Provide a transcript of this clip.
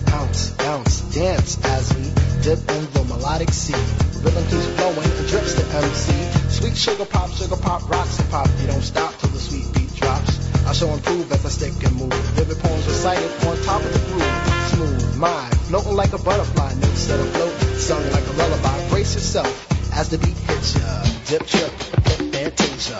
Bounce, bounce, dance as we dip in the melodic sea. Rhythm keeps flowing and drips to MC. Sweet sugar pop, rocks and pop. You don't stop till the sweet beat drops. I shall improve as I stick and move. Vivid poems recited on top of the groove. Smooth, mind, floating like a butterfly. Notes set afloat, sung like a lullaby. Brace yourself as the beat hits ya. Dip, trip, hip, fantasia.